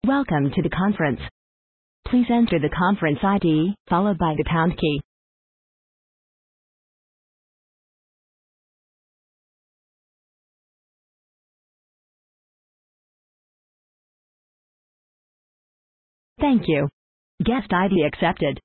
Welcome to the conference. Please enter the conference ID, followed by the pound key. Thank you. Guest ID accepted.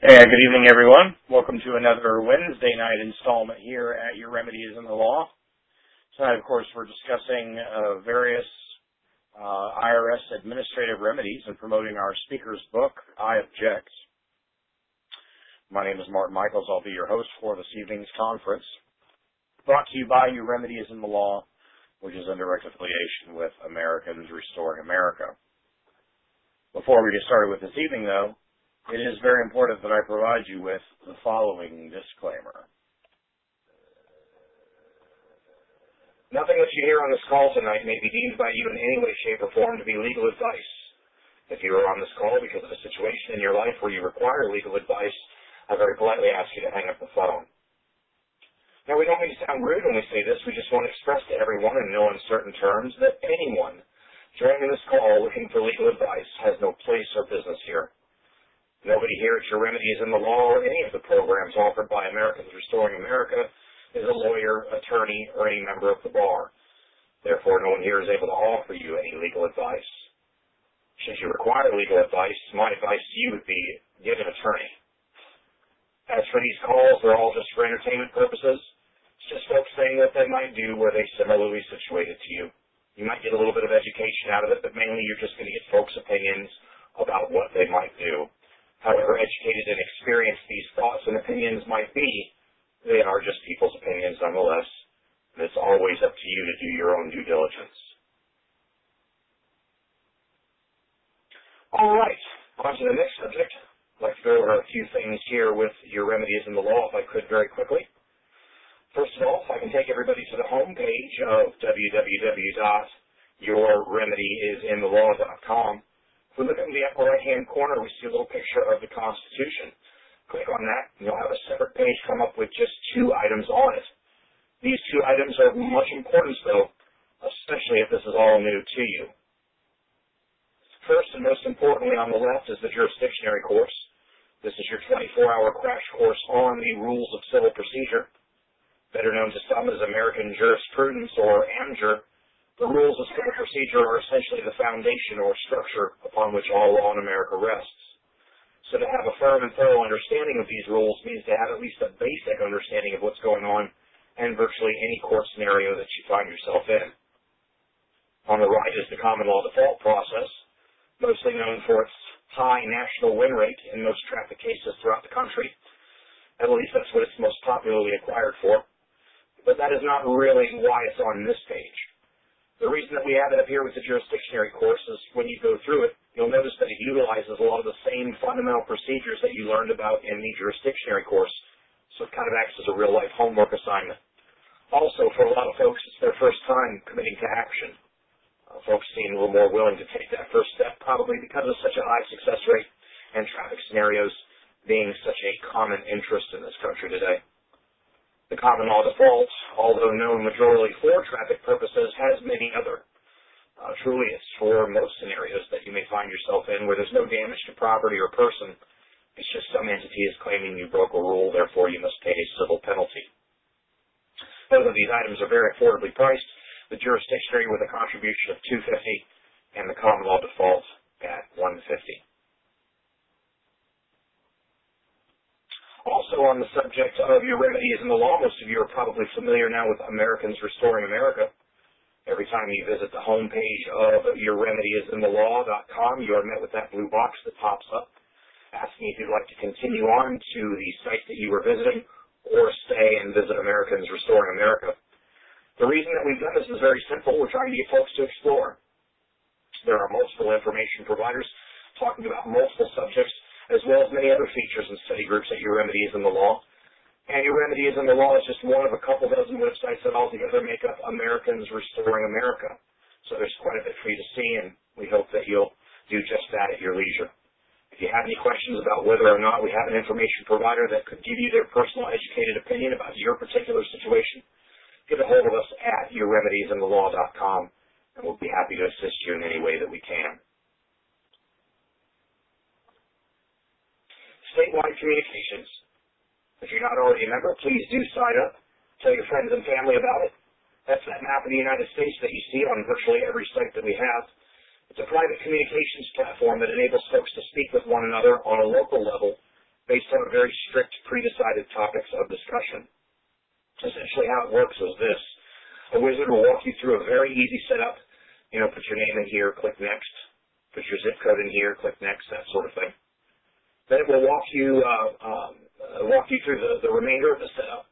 Hey, good evening, everyone. Welcome to another Wednesday night installment here at Your Remedy is in the Law. Tonight, of course, we're discussing various IRS administrative remedies and promoting our speaker's book, I Object. My name is Martin Michaels. I'll be your host for this evening's conference, brought to you by Your Remedy is in the Law, which is in direct affiliation with Americans Restoring America. Before we get started with this evening, though, it is very important that I provide you with the following disclaimer. Nothing that you hear on this call tonight may be deemed by you in any way, shape, or form to be legal advice. If you are on this call because of a situation in your life where you require legal advice, I very politely ask you to hang up the phone. Now, we don't mean to sound rude when we say this. We just want to express to everyone in no uncertain terms that anyone joining this call looking for legal advice has no place or business here. Nobody here at Your Remedy is in the Law or any of the programs offered by Americans Restoring America is a lawyer, attorney, or any member of the bar. Therefore, no one here is able to offer you any legal advice. Should you require legal advice, my advice to you would be get an attorney. As for these calls, they're all just for entertainment purposes. It's just folks saying what they might do were they similarly situated to you. You might get a little bit of education out of it, but mainly you're just going to get folks' opinions about what they might do. However educated and experienced these thoughts and opinions might be, they are just people's opinions nonetheless, and it's always up to you to do your own due diligence. All right, on to the next subject. I'd like to go over a few things here with Your Remedy is in the Law, if I could, very quickly. First of all, if I can take everybody to the home page of www.yourremedyisinthelaw.com. If we look in the upper right-hand corner, we see a little picture of the Constitution. Click on that, and you'll have a separate page come up with just 2 items on it. These 2 items are of much importance, though, especially if this is all new to you. First and most importantly on the left is the jurisdictionary course. This is your 24-hour crash course on the rules of civil procedure, better known to some as American jurisprudence or AMJUR. The rules of civil procedure are essentially the foundation or structure upon which all law in America rests. So to have a firm and thorough understanding of these rules means to have at least a basic understanding of what's going on in virtually any court scenario that you find yourself in. On the right is the common law default process, mostly known for its high national win rate in most traffic cases throughout the country. At least that's what it's most popularly acquired for. But that is not really why it's on this page. The reason that we have it up here with the jurisdictionary course is when you go through it, you'll notice that it utilizes a lot of the same fundamental procedures that you learned about in the jurisdictionary course. So it kind of acts as a real-life homework assignment. Also, for a lot of folks, it's their first time committing to action. Folks seem a little more willing to take that first step, probably because of such a high success rate and traffic scenarios being such a common interest in this country today. The common law default, although known majorly for traffic purposes, has many other. Truly, it's for most scenarios that you may find yourself in where there's no damage to property or person. It's just some entity is claiming you broke a rule, therefore you must pay a civil penalty. Both of these items are very affordably priced. The jurisdictionary with a contribution of $250 and the common law default at $150. Also on the subject of Your Remedy is in the Law, most of you are probably familiar now with Americans Restoring America. Every time you visit the home page of yourremedyisinthelaw.com, you are met with that blue box that pops up, asking if you'd like to continue on to the site that you were visiting or stay and visit Americans Restoring America. The reason that we've done this is very simple. We're trying to get folks to explore. There are multiple information providers talking about multiple subjects, as well as many other features and study groups at Your Remedy is in the Law. And Your Remedy is in the Law is just one of a couple dozen websites that altogether make up Americans Restoring America. So there's quite a bit for you to see, and we hope that you'll do just that at your leisure. If you have any questions about whether or not we have an information provider that could give you their personal educated opinion about your particular situation, get a hold of us at yourremedyisinthelaw.com, and we'll be happy to assist you in any way that we can. Statewide communications. If you're not already a member, please do sign up. Tell your friends and family about it. That's that map of the United States that you see on virtually every site that we have. It's a private communications platform that enables folks to speak with one another on a local level based on very strict pre-decided topics of discussion. Essentially how it works is this. A wizard will walk you through a very easy setup. Put your name in here, click next. Put your zip code in here, click next, that sort of thing. Then it will walk you through the remainder of the setup.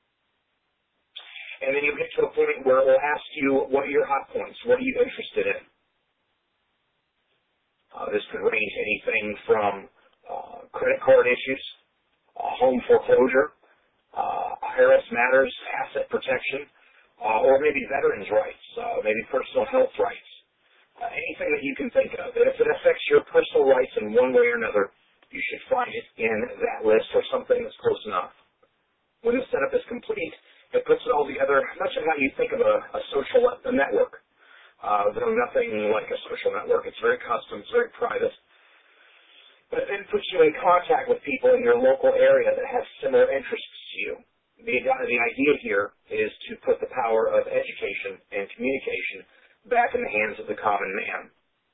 And then you'll get to a point where it will ask you, what are your hot points? What are you interested in? This could range anything from credit card issues, home foreclosure, IRS matters, asset protection, or maybe veterans' rights, maybe personal health rights. Anything that you can think of. If it affects your personal rights in one way or another, you should find it in that list or something that's close enough. When the setup is complete, it puts it all together, much of how you think of a social network. Though nothing like a social network. It's very custom, it's very private. But it then puts you in contact with people in your local area that have similar interests to you. The idea here is to put the power of education and communication back in the hands of the common man.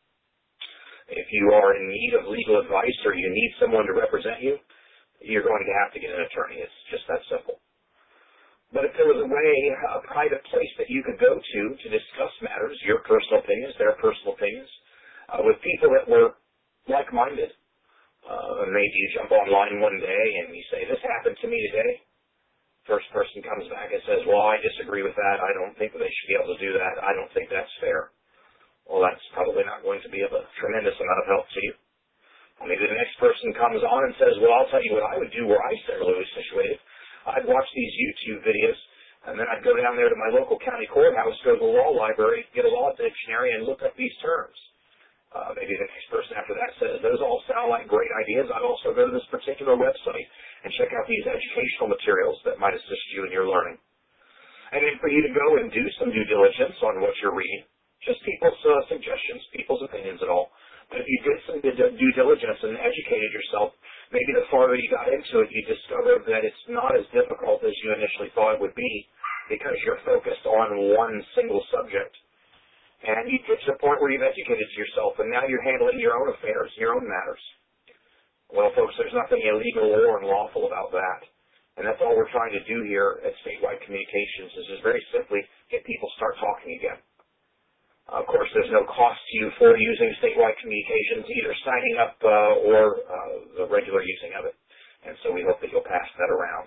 If you are in need of legal advice or you need someone to represent you, you're going to have to get an attorney. It's just that simple. But if there was a way, a private place that you could go to discuss matters, your personal opinions, their personal opinions, with people that were like-minded, maybe you jump online one day and you say, this happened to me today. First person comes back and says, well, I disagree with that. I don't think that they should be able to do that. I don't think that's fair. Well, that's probably not going to be of a tremendous amount of help to you. Maybe the next person comes on and says, well, I'll tell you what I would do were I similarly situated. I'd watch these YouTube videos, and then I'd go down there to my local county courthouse, go to the law library, get a law dictionary, and look up these terms. Maybe the next person after that says, those all sound like great ideas. I'd also go to this particular website and check out these educational materials that might assist you in your learning. And then for you to go and do some due diligence on what you're reading, just people's suggestions, people's opinions and all. But if you did some due diligence and educated yourself, maybe the farther you got into it, you discovered that it's not as difficult as you initially thought it would be because you're focused on one single subject. And you get to the point where you've educated yourself, and now you're handling your own affairs, your own matters. Well, folks, there's nothing illegal or unlawful about that. And that's all we're trying to do here at Statewide Communications is just very simply get people start talking again. Of course, there's no cost to you for using Statewide Communications, either signing up or the regular using of it. And so we hope that you'll pass that around.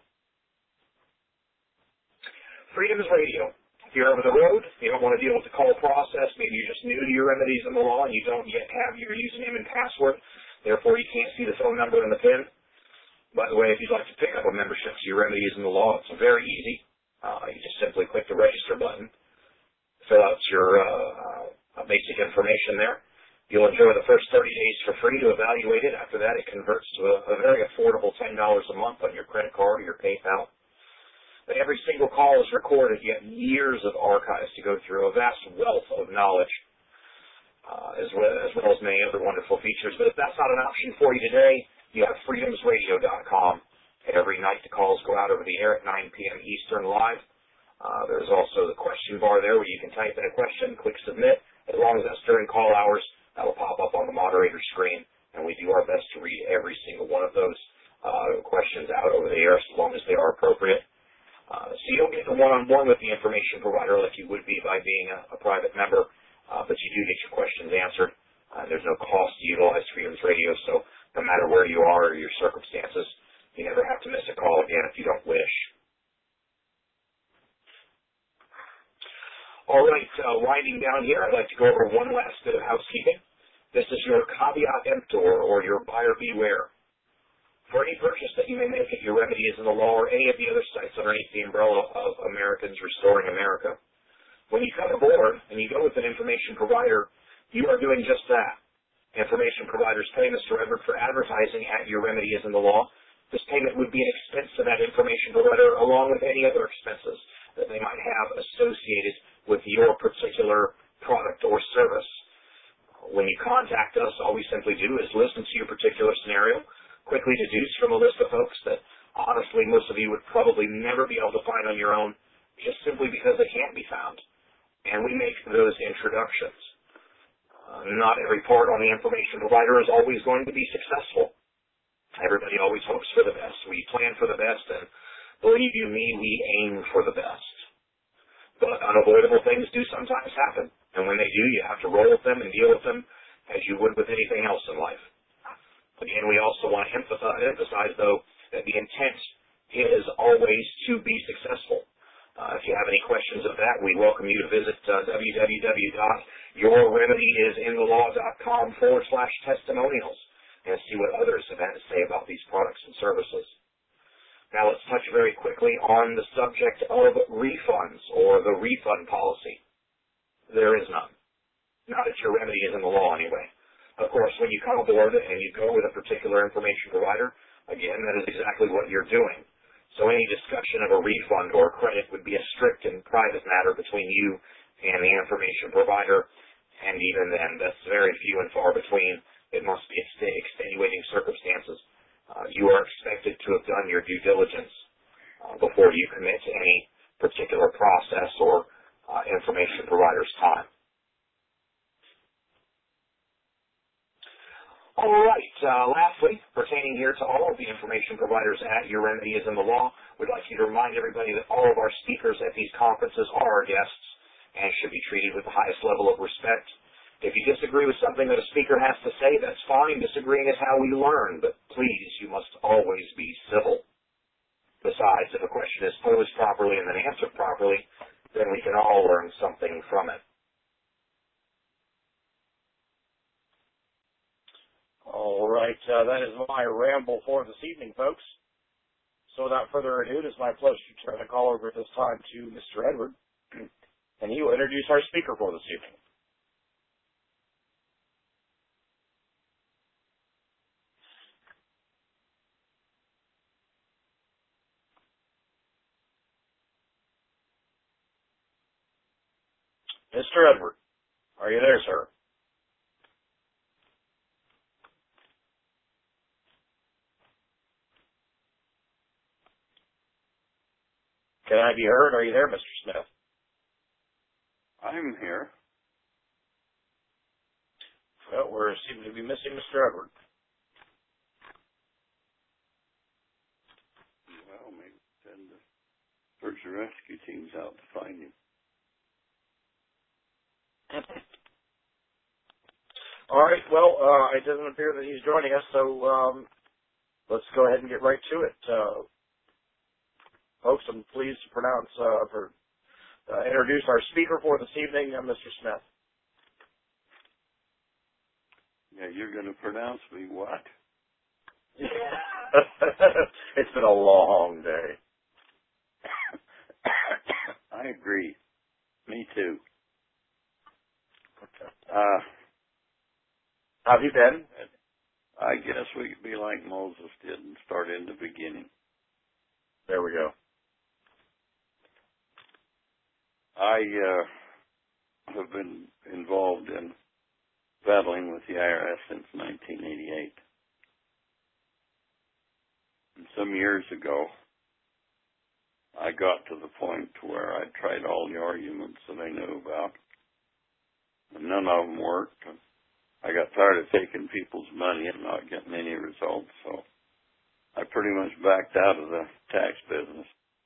Freedom's Radio. If you're over the road, you don't want to deal with the call process, maybe you're just new to your remedies in the law and you don't yet have your username and password, therefore you can't see the phone number and the PIN. By the way, if you'd like to pick up a membership to your remedies in the law, it's very easy. You just simply click the register button, fill out your basic information there. You'll enjoy the first 30 days for free to evaluate it. After that, it converts to a very affordable $10 a month on your credit card or your PayPal. But every single call is recorded, yet years of archives to go through, a vast wealth of knowledge, as well as many other wonderful features. But if that's not an option for you today, you have freedomsradio.com. Every night the calls go out over the air at 9 p.m. Eastern live. There's also the question bar there where you can type in a question, click submit. As long as that's during call hours, that will pop up on the moderator screen, and we do our best to read every single one of those questions out over the air as long as they are appropriate. So you don't get the one-on-one with the information provider like you would be by being a private member, but you do get your questions answered. There's no cost to utilize Freedom's Radio, so no matter where you are or your circumstances, you never have to miss a call again if you don't wish. All right, winding down here, I'd like to go over one last bit of housekeeping. This is your caveat emptor, or your buyer beware. For any purchase that you may make at your Remedies in the Law or any of the other sites underneath the umbrella of Americans Restoring America, when you come aboard and you go with an information provider, you are doing just that. Information providers pay Mr. Edward for advertising at your Remedies in the Law. This payment would be an expense to that information provider along with any other expenses that they might have associated with your particular product or service. When you contact us, all we simply do is listen to your particular scenario, quickly deduce from a list of folks that honestly most of you would probably never be able to find on your own just simply because they can't be found. And we make those introductions. Not every part on the information provider is always going to be successful. Everybody always hopes for the best. We plan for the best, and believe you me, we aim for the best. But unavoidable things do sometimes happen, and when they do, you have to roll with them and deal with them as you would with anything else in life. Again, we also want to emphasize, though, that the intent is always to be successful. If you have any questions of that, we welcome you to visit www.yourremedyisinthe law.com/testimonials and see what others have had to say about these products and services. Now let's touch very quickly on the subject of refunds, or the refund policy. There is none. Not that Your Remedy is in the law anyway. Of course, when you come aboard and you go with a particular information provider, again, that is exactly what you're doing. So any discussion of a refund or credit would be a strict and private matter between you and the information provider, and even then, that's very few and far between. It must be extenuating circumstances. You are expected to have done your due diligence before you commit to any particular process or information provider's time. All right. Lastly, pertaining here to all of the information providers at Your Remedy is in the Law, we'd like you to remind everybody that all of our speakers at these conferences are our guests and should be treated with the highest level of respect. If you disagree with something that a speaker has to say, that's fine. Disagreeing is how we learn, but please, you must always be civil. Besides, if a question is posed properly and then answered properly, then we can all learn something from it. All right, that is my ramble for this evening, folks. So without further ado, it is my pleasure to turn the call over at this time to Mr. Edward, and he will introduce our speaker for this evening. Mr. Edward, are you there, sir? Can I be heard? Are you there, Mr. Smith? I'm here. Well, we seem to be missing Mr. Edward. Well, maybe send the search and rescue teams out to find him. All right, well, it doesn't appear that he's joining us, so let's go ahead and get right to it. Folks, I'm pleased to introduce our speaker for this evening, Mr. Smith. Yeah, you're going to pronounce me what? It's been a long day. I agree. Me too. How have you been? I guess we could be like Moses did and start in the beginning. There we go. I have been involved in battling with the IRS since 1988. And some years ago, I got to the point where I tried all the arguments that I knew about, and none of them worked. I got tired of taking people's money and not getting any results, so I pretty much backed out of the tax business.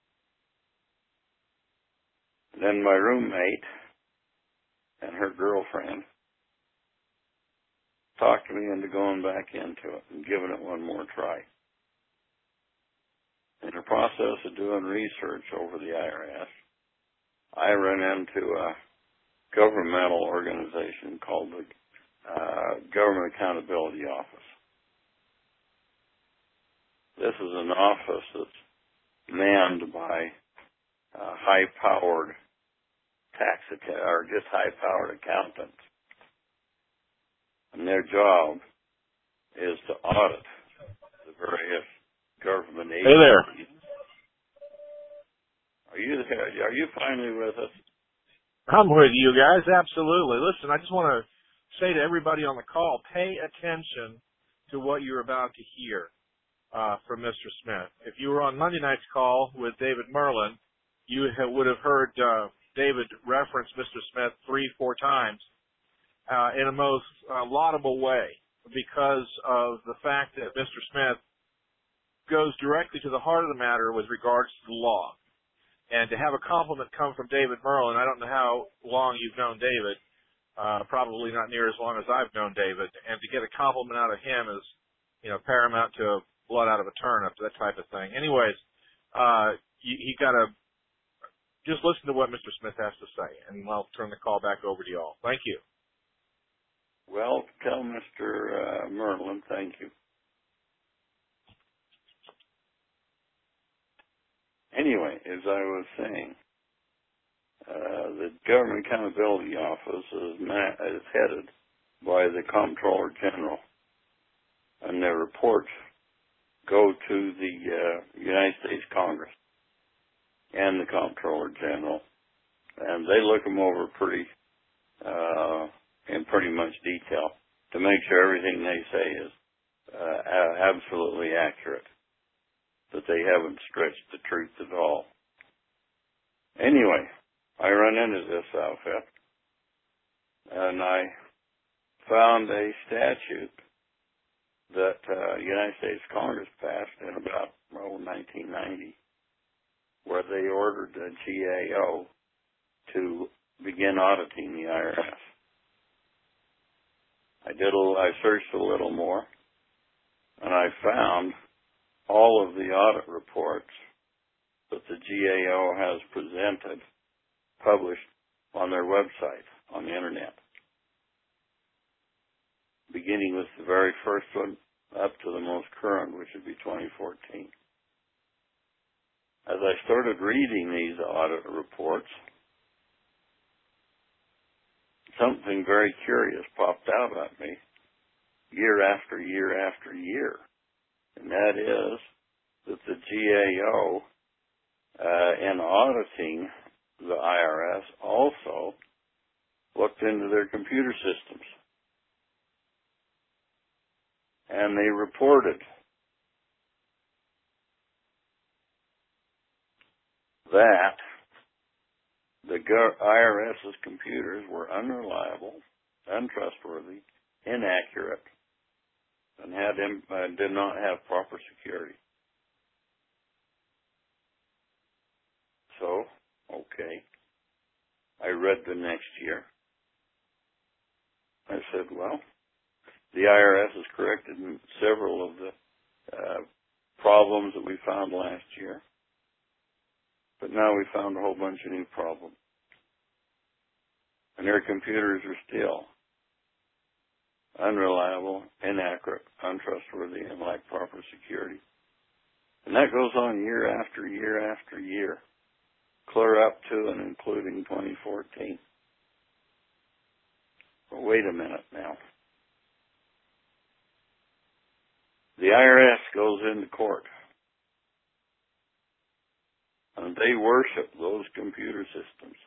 Then my roommate and her girlfriend talked me into going back into it and giving it one more try. In the process of doing research over the IRS, I ran into a governmental organization called the Government Accountability Office. This is an office that's manned by high-powered just high-powered accountants. And their job is to audit the various government agencies. Hey there. Are you there? Are you finally with us? I'm with you guys, absolutely. Listen, I just want to say to everybody on the call, pay attention to what you're about to hear from Mr. Smith. If you were on Monday night's call with David Merlin, you would have heard David reference Mr. Smith 3-4 times in a most laudable way, because of the fact that Mr. Smith goes directly to the heart of the matter with regards to the law. And to have a compliment come from David Merlin, I don't know how long you've known David, probably not near as long as I've known David, and to get a compliment out of him is, paramount to blood out of a turnip, that type of thing. Anyways, you got to just listen to what Mr. Smith has to say, and I'll turn the call back over to you all. Thank you. Well, tell Mr. Merlin, thank you. Anyway, as I was saying, the Government Accountability Office is headed by the Comptroller General, and their reports go to the United States Congress and the Comptroller General, and they look them over in pretty much detail to make sure everything they say is absolutely accurate, that they haven't stretched the truth at all. Anyway, I run into this outfit, and I found a statute that United States Congress passed in about 1990, where they ordered the GAO to begin auditing the IRS. I searched a little more, and I found all of the audit reports that the GAO has presented, published on their website, on the Internet, beginning with the very first one up to the most current, which would be 2014. As I started reading these audit reports, something very curious popped out at me year after year after year, and that is that the GAO, in auditing the IRS, also looked into their computer systems. And they reported that the IRS's computers were unreliable, untrustworthy, inaccurate, and did not have proper security. So, okay, I read the next year. I said, well, the IRS has corrected several of the problems that we found last year, but now we found a whole bunch of new problems. And their computers are still unreliable, inaccurate, untrustworthy, and lack proper security. And that goes on year after year after year, clear up to and including 2014. But wait a minute now. The IRS goes into court, and they worship those computer systems.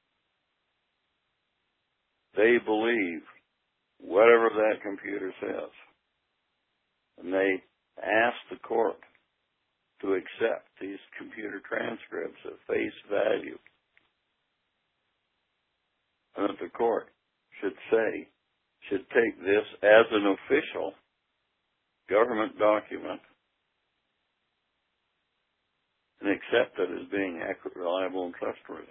They believe whatever that computer says, and they ask the court to accept these computer transcripts at face value, and that the court should take this as an official government document and accept it as being accurate, reliable, and trustworthy.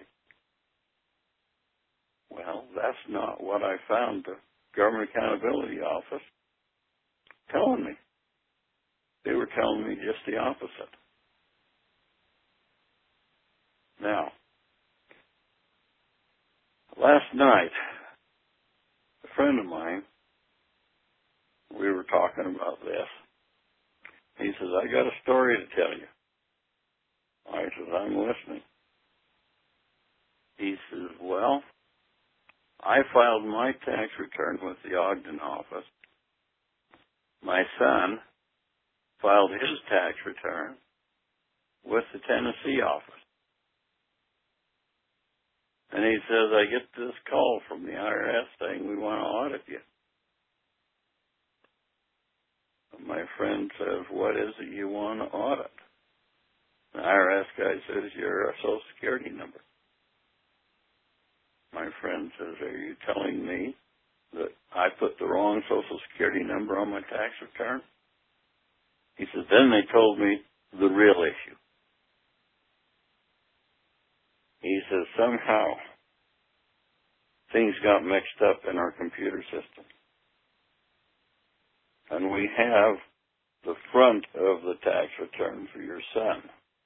Well, that's not what I found the Government Accountability Office telling me. They were telling me just the opposite. Now, last night, a friend of mine, we were talking about this. He says, I got a story to tell you. I said, I'm listening. He says, well, I filed my tax return with the Ogden office. My son filed his tax return with the Tennessee office. And he says, I get this call from the IRS saying we want to audit you. My friend says, what is it you want to audit? The IRS guy says, your Social Security number. My friend says, are you telling me that I put the wrong Social Security number on my tax return? He says, then they told me the real issue. He says somehow things got mixed up in our computer system. And we have the front of the tax return for your son.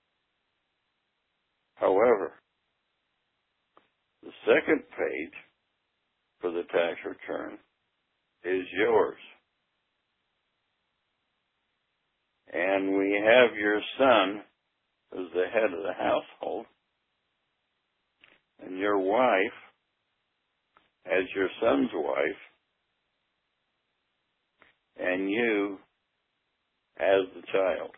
However, the second page for the tax return is yours. And we have your son as the head of the household, and your wife as your son's wife, and you as the child.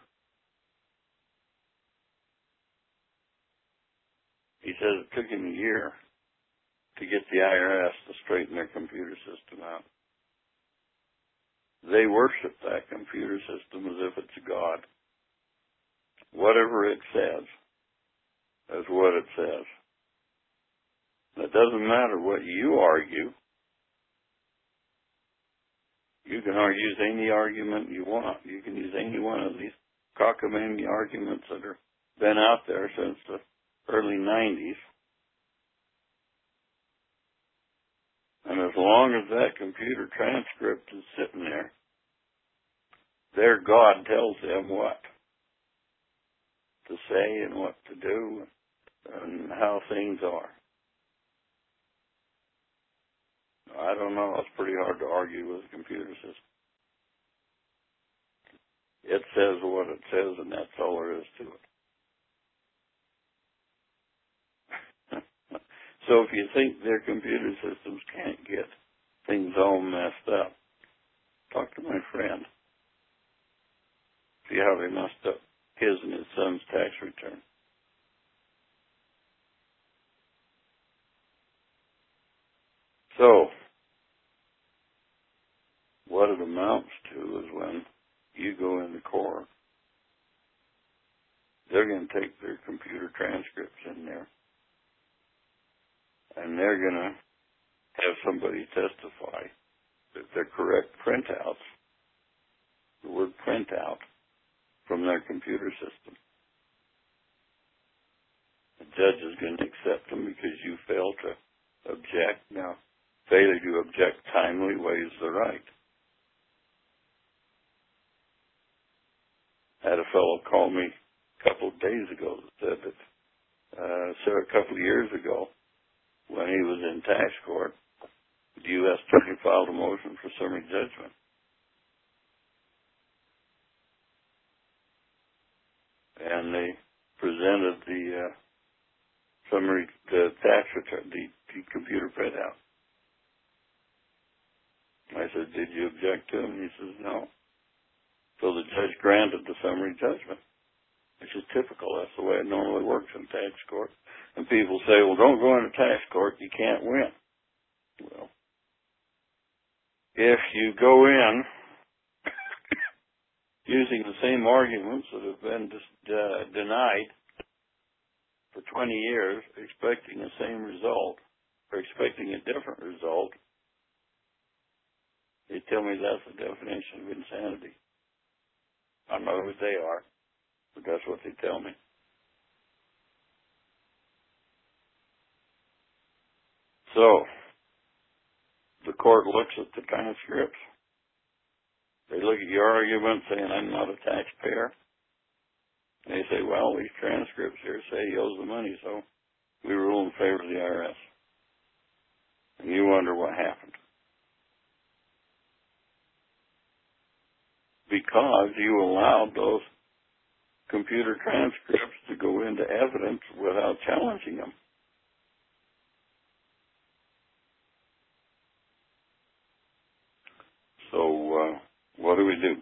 He says it took him a year to get the IRS to straighten their computer system out. They worship that computer system as if it's a god. Whatever it says is what it says. It doesn't matter what you argue. You can use any argument you want. You can use any one of these cockamamie arguments that have been out there since the early 90s. And as long as that computer transcript is sitting there, their God tells them what to say and what to do and how things are. I don't know. It's pretty hard to argue with a computer system. It says what it says, and that's all there is to it. So if you think their computer systems can't get things all messed up, talk to my friend. See how they messed up his and his son's tax return. So, what it amounts to is when you go into court, they're going to take their computer transcripts in there, and they're going to have somebody testify that they're correct printouts, the word printout, from their computer system. The judge is going to accept them because you failed to object. Now, failure to object timely weighs the right. I had a fellow call me a couple of days ago that said that a couple of years ago, when he was in tax court, the U.S. attorney filed a motion for summary judgment. And they presented the tax return, the computer printout. I said, did you object to him? He says, no. So the judge granted the summary judgment, which is typical. That's the way it normally works in tax court. And people say, well, don't go into tax court. You can't win. Well, if you go in using the same arguments that have been denied for 20 years, expecting the same result, or expecting a different result, they tell me that's the definition of insanity. I don't know who they are, but that's what they tell me. So, the court looks at the transcripts. They look at your argument saying, I'm not a taxpayer. And they say, well, these transcripts here say he owes the money, so we rule in favor of the IRS. And you wonder what happened. Because you allowed those computer transcripts to go into evidence without challenging them. So, what do we do?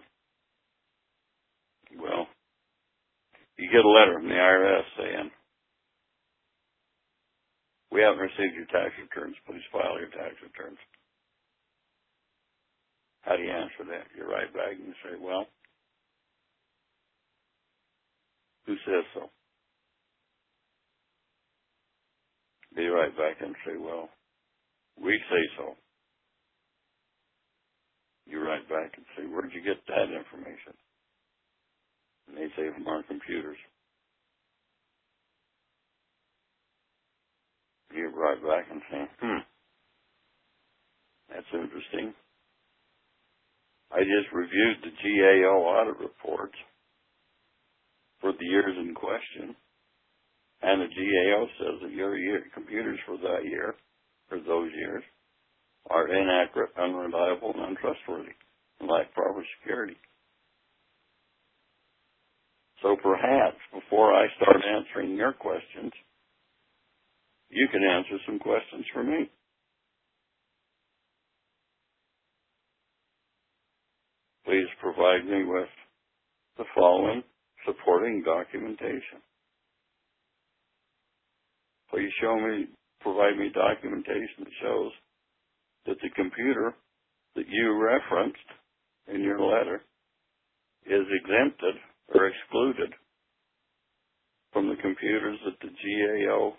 Well, you get a letter from the IRS saying, we haven't received your tax returns. Please file your tax returns. How do you answer that? You write back and you say, well, who says so? You write back and say, well, we say so. You write back and say, where'd you get that information? And they say from our computers. You write back and say, that's interesting. I just reviewed the GAO audit reports for the years in question, and the GAO says that your computers for that year, for those years, are inaccurate, unreliable, and untrustworthy, and lack proper security. So perhaps before I start answering your questions, you can answer some questions for me. Please provide me with the following supporting documentation. Please provide me documentation that shows that the computer that you referenced in your letter is exempted or excluded from the computers that the GAO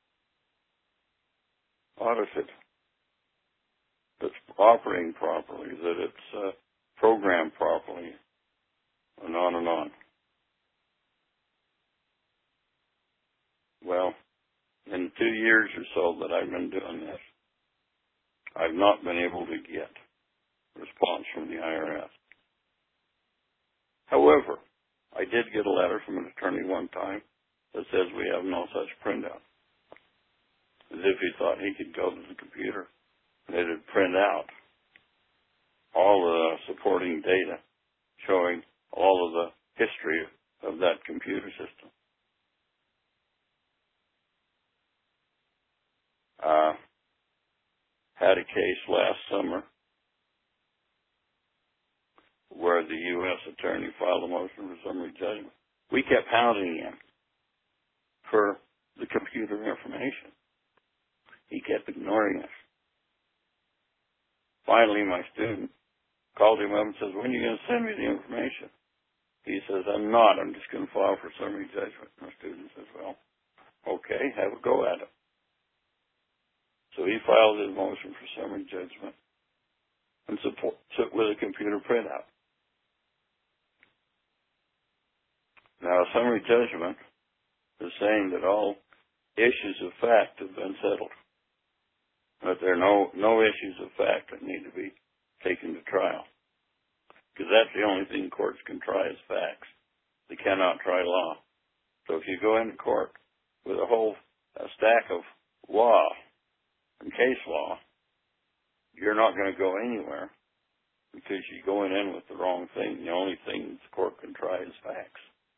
audited, that's operating properly, that it's programmed properly, and on and on. Well, in 2 years or so that I've been doing this, I've not been able to get a response from the IRS. However, I did get a letter from an attorney one time that says we have no such printout. As if he thought he could go to the computer and it'd print out all the supporting data showing all of the history of that computer system. Had a case last summer where the U.S. attorney filed a motion for summary judgment. We kept hounding him for the computer information. He kept ignoring us. Finally, my student called him up and says, when are you going to send me the information? He says, I'm not. I'm just going to file for summary judgment. My student says, well, okay, have a go at it. So he filed his motion for summary judgment and with a computer printout. Now, a summary judgment is saying that all issues of fact have been settled, that there are no issues of fact that need to be taken to trial, because that's the only thing courts can try is facts. They cannot try law. So if you go into court with a stack of law and case law, you're not going to go anywhere because you're going in with the wrong thing. The only thing the court can try is facts.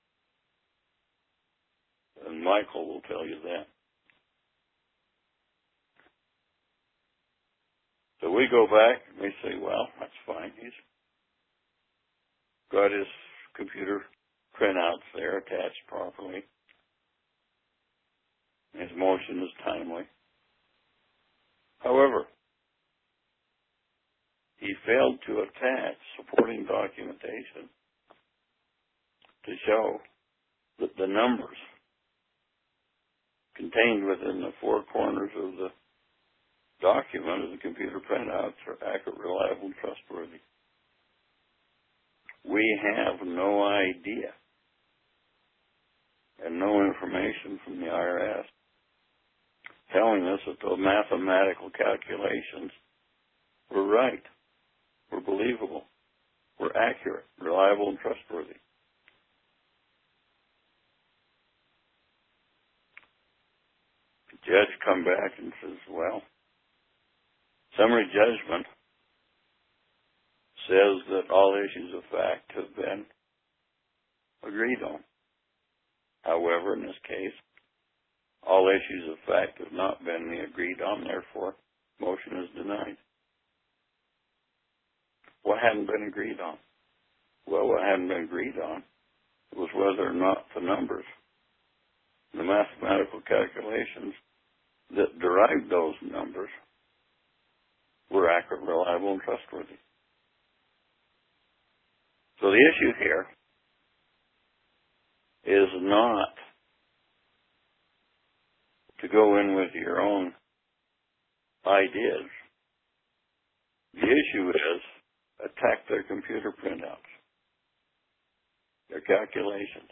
And Michael will tell you that. So we go back and we say, well, that's fine. He's got his computer printouts there attached properly. His motion is timely. However, he failed to attach supporting documentation to show that the numbers contained within the four corners of the document of the computer printouts are accurate, reliable, and trustworthy. We have no idea and no information from the IRS telling us that the mathematical calculations were right, were believable, were accurate, reliable, and trustworthy. The judge come back and says, well, summary judgment says that all issues of fact have been agreed on. However, in this case, all issues of fact have not been agreed on, therefore, motion is denied. What hadn't been agreed on? Well, what hadn't been agreed on was whether or not the numbers, the mathematical calculations that derived those numbers were accurate, reliable, and trustworthy. So the issue here is not to go in with your own ideas. The issue is attack their computer printouts. They're calculations.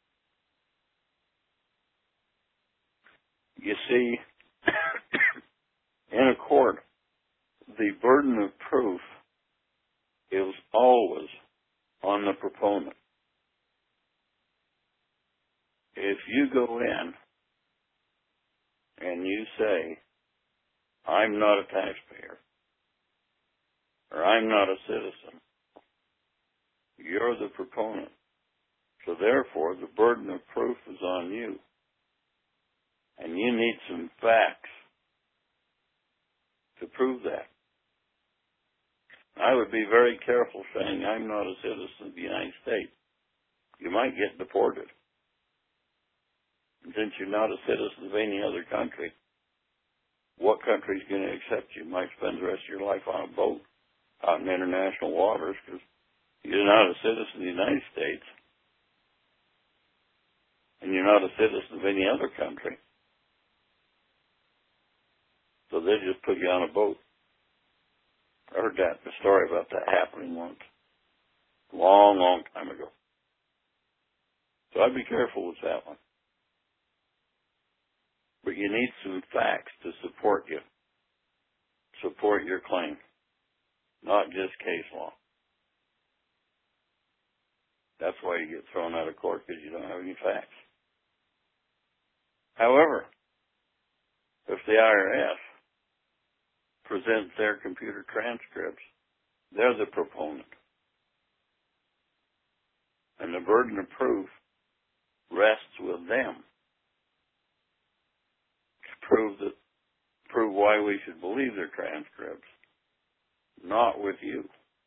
You see, in a court, the burden of proof is always on the proponent. If you go in and you say, I'm not a taxpayer, or I'm not a citizen, you're the proponent. So therefore, the burden of proof is on you. And you need some facts to prove that. I would be very careful saying I'm not a citizen of the United States. You might get deported. And since you're not a citizen of any other country, what country is going to accept you? You might spend the rest of your life on a boat out in international waters because you're not a citizen of the United States and you're not a citizen of any other country. So they just put you on a boat. I heard a story about that happening once, a long, long time ago. So I'd be careful with that one. But you need some facts to support you, support your claim, not just case law. That's why you get thrown out of court, because you don't have any facts. However, if the IRS presents their computer transcripts, they're the proponent. And the burden of proof rests with them to prove why we should believe their transcripts, not with you.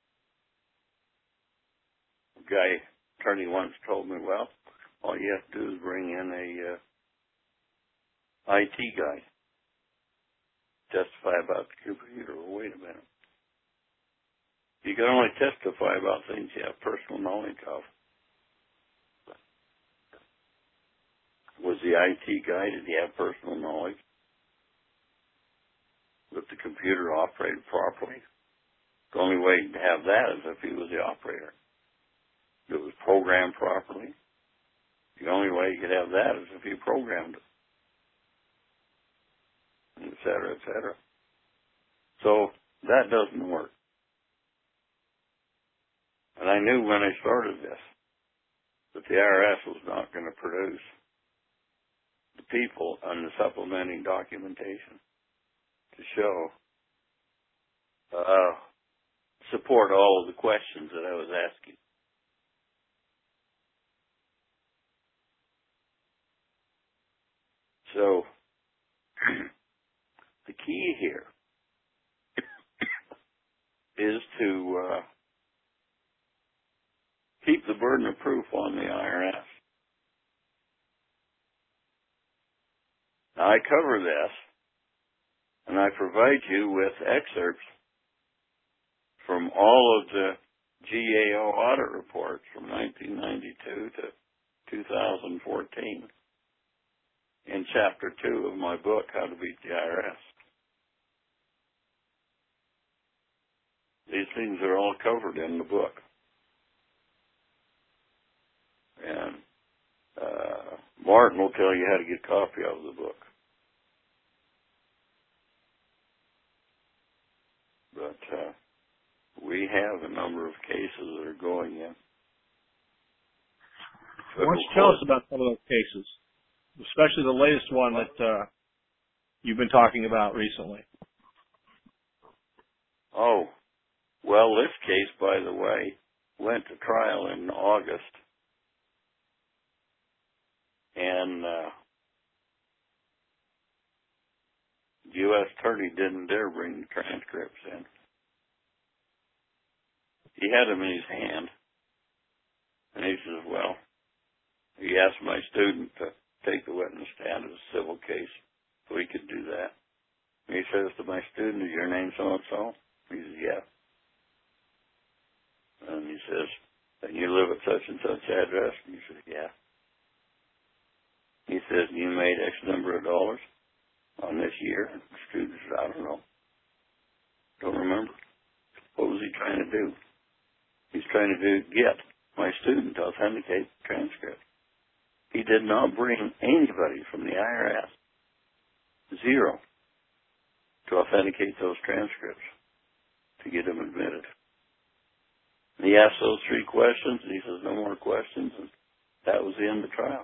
A attorney once told me, well, all you have to do is bring in a IT guy, testify about the computer. Well, wait a minute. You can only testify about things you have personal knowledge of. Was the IT guy, did he have personal knowledge that the computer operated properly? The only way to have that is if he was the operator. If it was programmed properly. The only way you could have that is if he programmed it. Et cetera, et cetera. So that doesn't work. And I knew when I started this that the IRS was not going to produce the people and the supplementing documentation to show, support all of the questions that I was asking. So, the key here is to keep the burden of proof on the IRS. Now, I cover this, and I provide you with excerpts from all of the GAO audit reports from 1992 to 2014 in Chapter 2 of my book, How to Beat the IRS. These things are all covered in the book. And Martin will tell you how to get a copy of the book. But we have a number of cases that are going in. Why don't you tell us about some of those cases, especially the latest one that you've been talking about recently? Oh, well, this case, by the way, went to trial in August. And the U.S. attorney didn't dare bring the transcripts in. He had them in his hand. And he says, well, he asked my student to take the witness stand as a civil case, so he could do that. And he says to my student, is your name so-and-so? He says, yeah. And he says, and you live at such and such address? And he says, yeah. He says, you made X number of dollars on this year? And the student says, I don't know. Don't remember. What was he trying to do? He's trying to get my student to authenticate the transcript. He did not bring anybody from the IRS, zero, to authenticate those transcripts to get him admitted. And he asked those 3 questions, and he says, no more questions, and that was the end of the trial.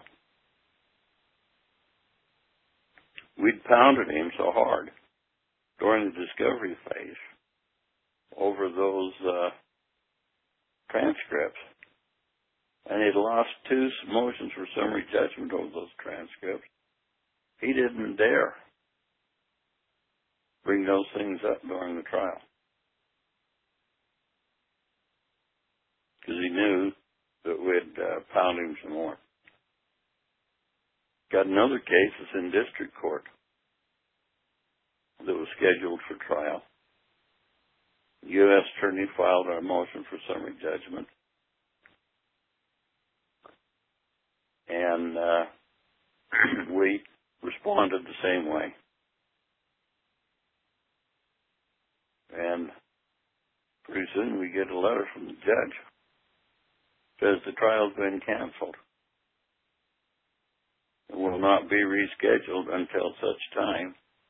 We'd pounded him so hard during the discovery phase over those transcripts, and he'd lost 2 motions for summary judgment over those transcripts. He didn't dare bring those things up during the trial because he knew that we'd pound him some more. Got another case that's in district court that was scheduled for trial. The U.S. attorney filed our motion for summary judgment. And we responded the same way. And pretty soon we get a letter from the judge. Says the trial's been canceled. It will not be rescheduled until such time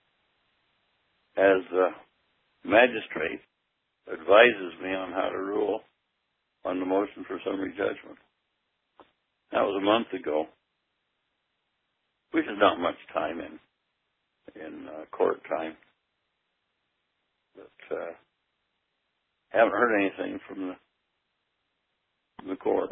as the magistrate advises me on how to rule on the motion for summary judgment. That was a month ago, which is not much time in court time. But haven't heard anything from the court.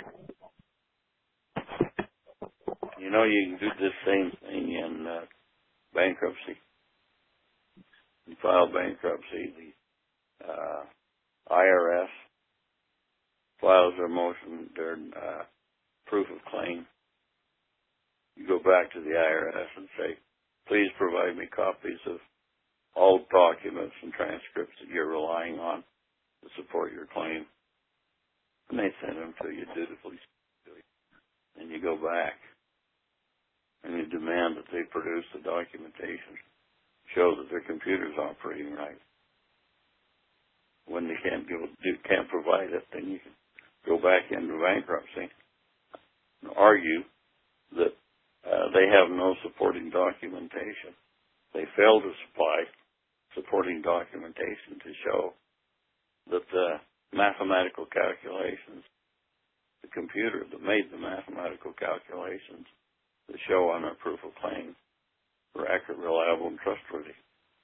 You know, you can do this same thing in bankruptcy. You file bankruptcy, the IRS files their motion, their proof of claim. You go back to the IRS and say, please provide me copies of all documents and transcripts that you're relying on to support your claim. And they send them to you dutifully. And you go back and you demand that they produce the documentation, show that their computer's operating right. When they can't provide it, then you can go back into bankruptcy and argue that they have no supporting documentation. They fail to supply supporting documentation to show that the mathematical calculations, the computer that made the mathematical calculations that show on our proof of claim were accurate, reliable, and trustworthy.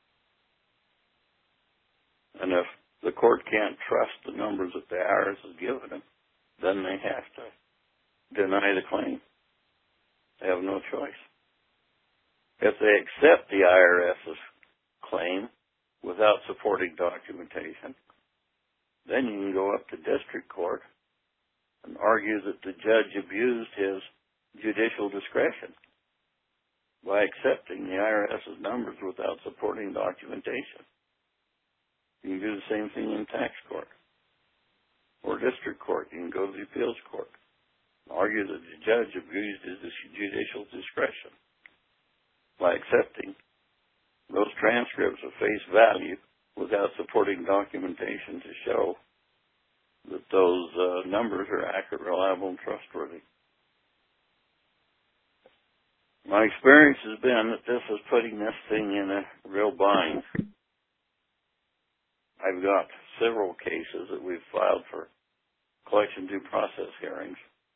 And if the court can't trust the numbers that the IRS has given them, then they have to deny the claim. They have no choice. If they accept the IRS's claim without supporting documentation, then you can go up to district court and argue that the judge abused his judicial discretion by accepting the IRS's numbers without supporting documentation. You can do the same thing in tax court or district court. You can go to the appeals court and argue that the judge abused his judicial discretion by accepting those transcripts of face value without supporting documentation to show that those numbers are accurate, reliable, and trustworthy. My experience has been that this is putting this thing in a real bind. I've got several cases that we've filed for collection due process hearings.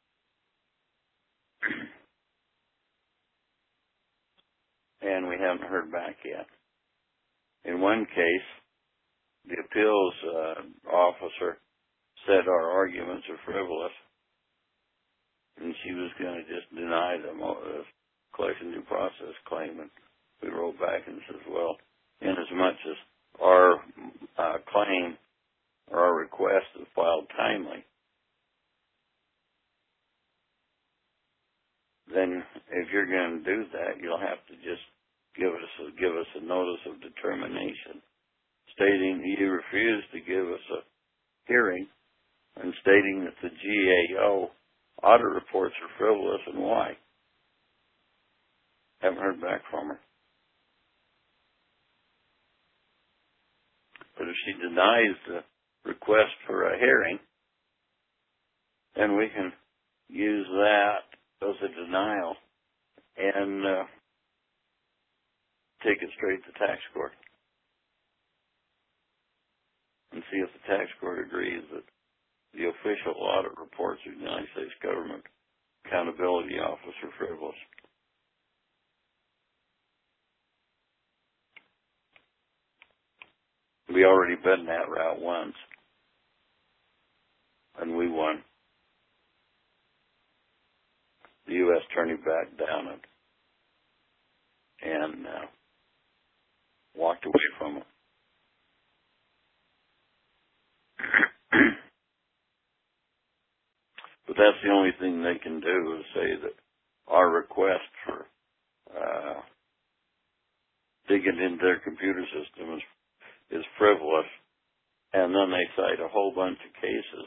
And we haven't heard back yet. In one case, the appeals officer said our arguments are frivolous, and she was going to just deny the collection due process claim. And we wrote back and said, well, inasmuch as our claim or our request is filed timely, then if you're going to do that, you'll have to just give us a notice of determination stating that you refuse to give us a hearing and stating that the GAO audit reports are frivolous and why. Haven't heard back from her. But if she denies the request for a hearing, and we can use that as a denial and take it straight to tax court and see if the tax court agrees that the official audit reports of the United States Government Accountability Office are frivolous. We already been that route once, and we won. The U.S. attorney backed down and walked away from it. But that's the only thing they can do is say that our request for digging into their computer system is frivolous, and then they cite a whole bunch of cases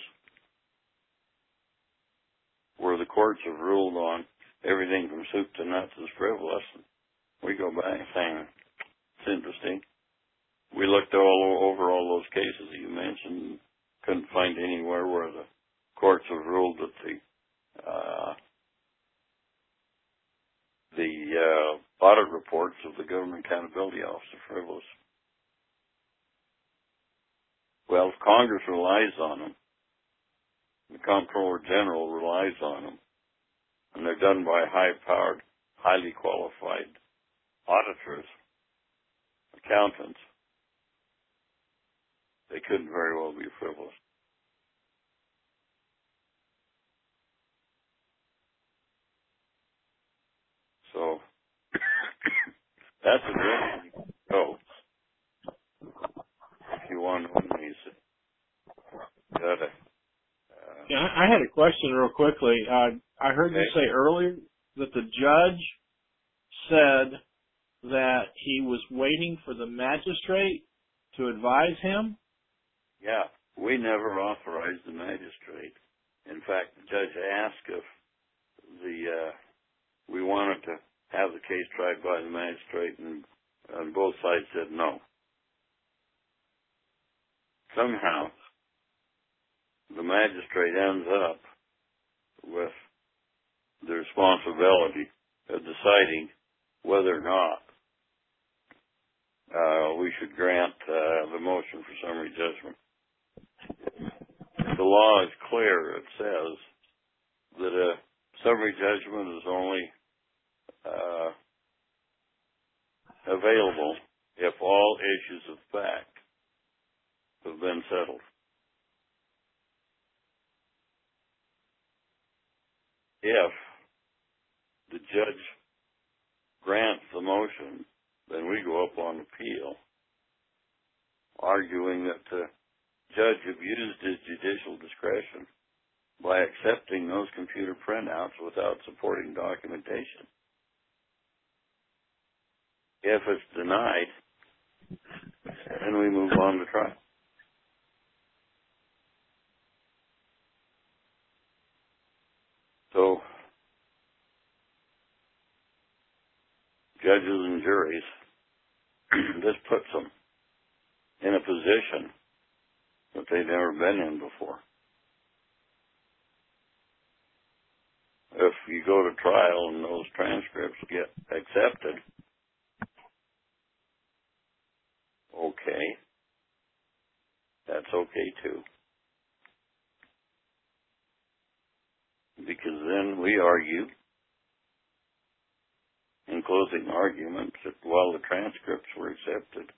where the courts have ruled on everything from soup to nuts is frivolous. We go back saying, it's interesting. We looked over all those cases that you mentioned, couldn't find anywhere where the courts have ruled that the audit reports of the Government Accountability Office are frivolous. Well, if Congress relies on them, the Comptroller General relies on them, and they're done by high-powered, highly qualified auditors, accountants, they couldn't very well be frivolous. So that's a direction you can go if you want to win these. Yeah, I had a question real quickly. I heard you say earlier that the judge said that he was waiting for the magistrate to advise him. Yeah, we never authorized the magistrate. In fact, the judge asked if we wanted to have the case tried by the magistrate, and both sides said no. Somehow, the magistrate ends up with the responsibility of deciding whether or not we should grant the motion for summary judgment. The law is clear. It says that a summary judgment is only available if all issues of fact have been settled. If the judge grants the motion, then we go up on appeal, arguing that the judge abused his judicial discretion by accepting those computer printouts without supporting documentation. If it's denied, then we move on to trial. So, judges and juries, this puts them in a position that they've never been in before. If you go to trial and those transcripts get accepted, okay, that's okay too. Because then we argue in closing arguments that while the transcripts were accepted,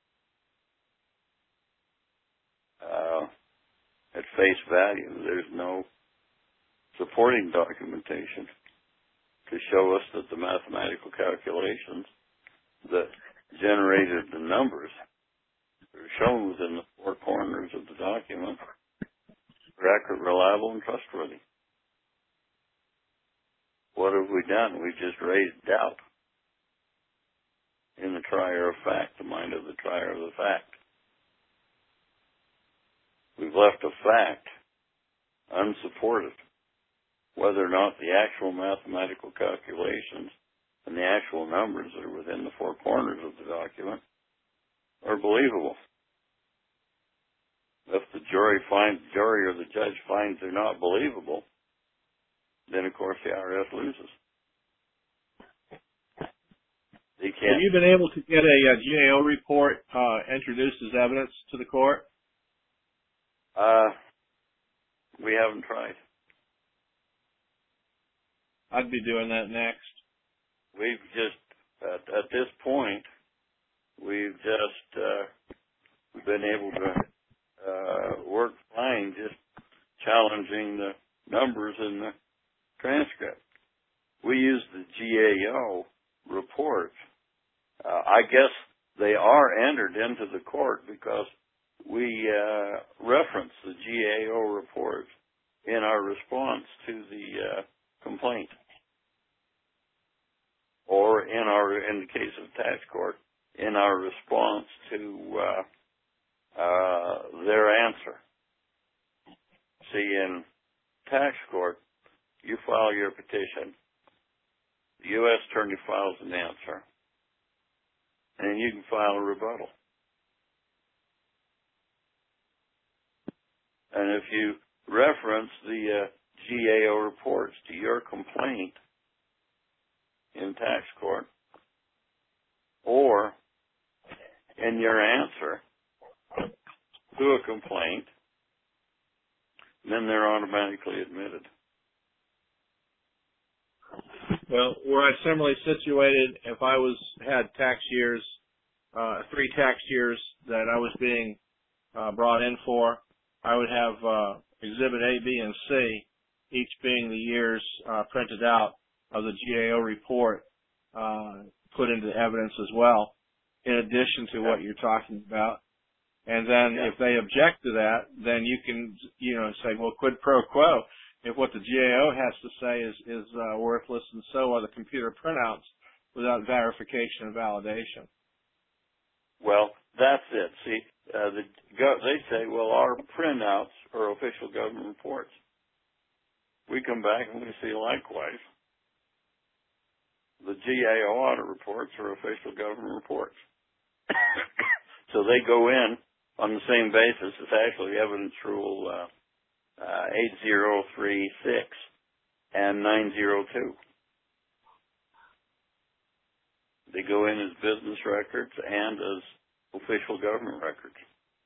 at face value, there's no supporting documentation to show us that the mathematical calculations that generated the numbers that are shown within the four corners of the document are accurate, reliable, and trustworthy. What have we done? We've just raised doubt in the trier of fact, the mind of the trier of the fact. We've left a fact unsupported, whether or not the actual mathematical calculations and the actual numbers that are within the four corners of the document are believable. If the jury or the judge finds they're not believable, then of course the IRS loses. They can't. Have you been able to get a GAO report introduced as evidence to the court? We haven't tried. I'd be doing that next. We've just, at this point, we've just been able to work fine just challenging the numbers in the transcript. We use the GAO reports. I guess they are entered into the court because we reference the GAO reports in our response to the complaint, or in the case of tax court, in our response to their answer. See, in tax court, you file your petition, the U.S. attorney files an answer, and you can file a rebuttal. And if you reference the GAO reports to your complaint in tax court, or in your answer to a complaint, then they're automatically admitted. Well, were I similarly situated, if I had tax years, 3 tax years that I was being brought in for, I would have Exhibit A, B, and C, each being the years printed out of the GAO report, put into evidence as well, in addition to what you're talking about. And then if they object to that, then you can, say, well, quid pro quo. If what the GAO has to say is worthless, and so are the computer printouts without verification and validation. Well, that's it. See, they say, well, our printouts are official government reports. We come back and we see likewise. The GAO audit reports are official government reports. So they go in on the same basis as actually Evidence Rule 8036 and 902. They go in as business records and as official government records.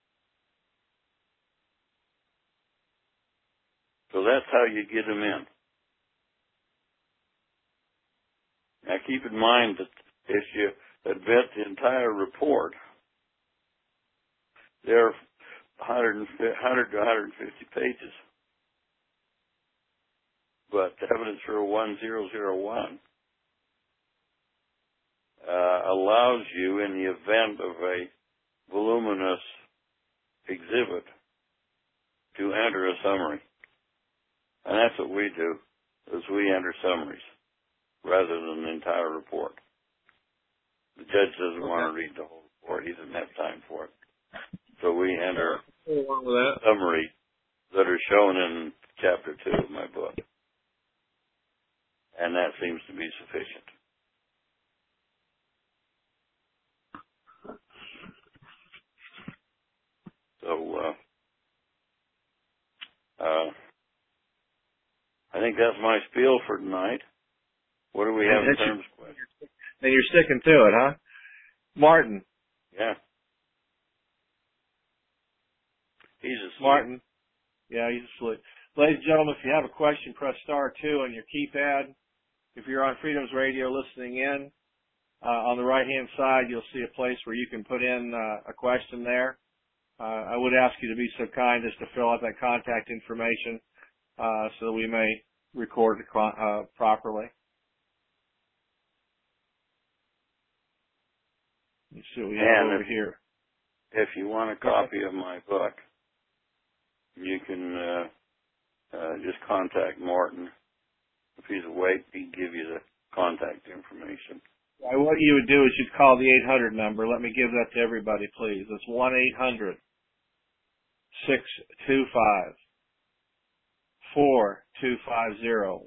So that's how you get them in. Now keep in mind that if you admit the entire report, there are 100 to 150 pages. But Evidence Rule 1001 allows you, in the event of a voluminous exhibit, to enter a summary. And that's what we do, is we enter summaries rather than the entire report. The judge doesn't want to read the whole report. He doesn't have time for it. So we enter summaries that are shown in Chapter 2 of my book. And that seems to be sufficient. So, I think that's my spiel for tonight. What do we have in terms of questions? And you're sticking to it, huh? Martin. Yeah. He's asleep. Martin. Yeah, he's asleep. Ladies and gentlemen, if you have a question, press star 2 on your keypad. If you're on Freedom's Radio listening in, on the right-hand side, you'll see a place where you can put in a question there. I would ask you to be so kind as to fill out that contact information so that we may record it properly. Let's see what we have over here. If you want a copy of my book, you can just contact Martin. If he's awake, he'd give you the contact information. What you would do is you'd call the 800 number. Let me give that to everybody, please. It's 1-800-625-4250.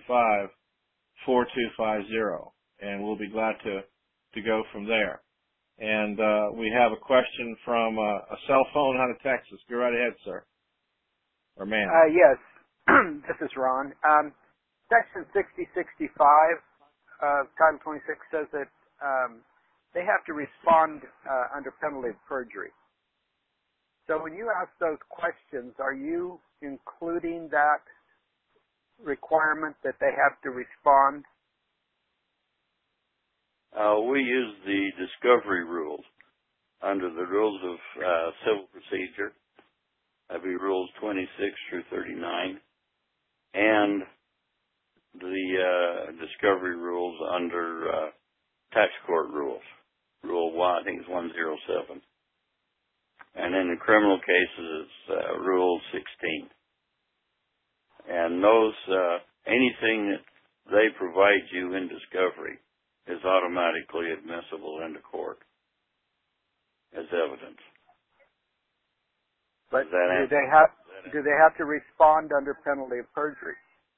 1-800-625-4250. And we'll be glad to go from there. And we have a question from a cell phone out of Texas. Go right ahead, sir. Or ma'am. Yes, this is Ron. Section 6065 of Title 26 says that they have to respond under penalty of perjury. So when you ask those questions, are you including that requirement that they have to respond? We use the discovery rules under the rules of civil procedure. That'd be rules 26 through 39, and the discovery rules under tax court rules. Rule 1, I think it's 107. And in the criminal cases, it's Rule 16. And those, anything that they provide you in discovery is automatically admissible into court as evidence. But do they have to respond under penalty of perjury?